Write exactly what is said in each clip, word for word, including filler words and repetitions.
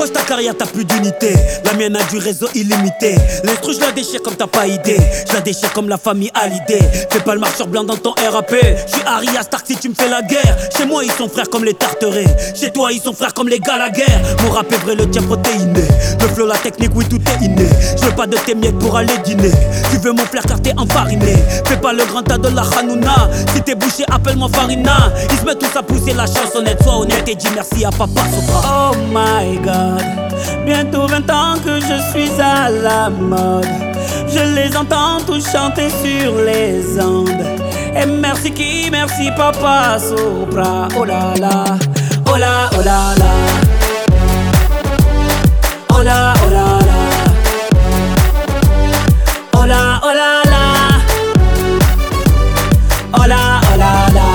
Accroche ta carrière, t'as plus d'unité. La mienne a du réseau illimité. L'instru, je la déchire comme t'as pas idée. Je la déchire comme la famille Hallyday. Fais pas le marcheur blanc dans ton R A P. Je suis Aria Stark si tu me fais la guerre. Chez moi, ils sont frères comme les Tarterets. Chez toi, ils sont frères comme les Gallagher. Mon rap est vrai, le tien protéiné. Le flow, la technique, oui, tout est inné. Je veux pas de tes miettes pour aller dîner. Tu veux mon flair car t'es enfariné. Fais pas le grand tas de la Hanouna. Si t'es bouché, appelle-moi Farina. Ils se mettent tous à pousser la chansonnette. Sois honnête et dis merci à papa Sopra. Oh my God, bientôt vingt ans que je suis à la mode. Je les entends tous chanter sur les ondes. Et merci qui, merci papa Sopra. Oh là là, oh là, oh là là. Oh là, oh là là. Oh là, oh là là. Oh là, oh là là.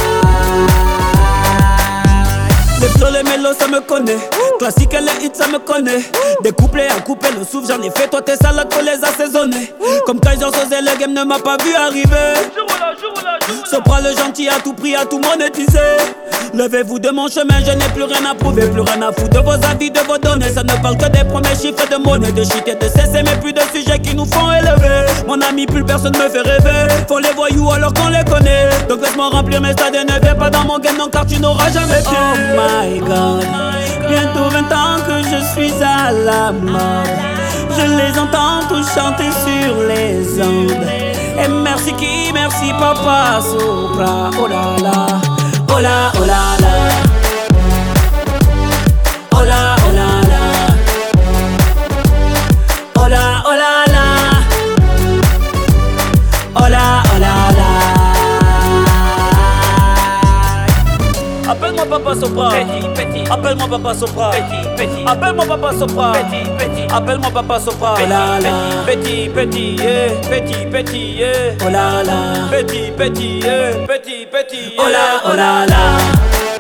Les flots, les mélos, ça me connaît. Classique et les hits, ça me connaît. Des couplets à couper le souffle, j'en ai fait. Toi, tes salades, faut les assaisonner. Comme Kaiser Soze, le game ne m'a pas vu arriver. Sopra le gentil à tout prix, à tout monétiser. Levez-vous de mon chemin, je n'ai plus rien à prouver. Plus rien à foutre de vos avis, de vos données. Ça ne parle que des premiers chiffres de monnaie. De shit et de cesser, mais plus de sujets qui nous font élever. Mon ami, plus personne me fait rêver. Faut les voyous alors qu'on les connaît. Donc laisse-moi remplir mes stades et ne viens pas dans mon game, non, car tu n'auras jamais pied. Oh my God, bientôt vingt ans que je suis à la mode. Je les entends tous chanter sur les ondes. Et merci qui, merci papa Sopra. Oh là là, oh là, oh là là. Oh là, oh là là. Oh là, oh là là. Oh là, oh là là. Appelle-moi papa Sopra. Petit, petit. Appelle-moi papa Sopra. Petit, petit. Appelle-moi papa Sopra. Petit, petit. Appelle-moi papa Sopra. Oh là là. Petit, petit, yeah. Petit, petit, yeah. Oh là là. Petit, petit, yeah. Petit, petit, yeah. Oh là, oh là là.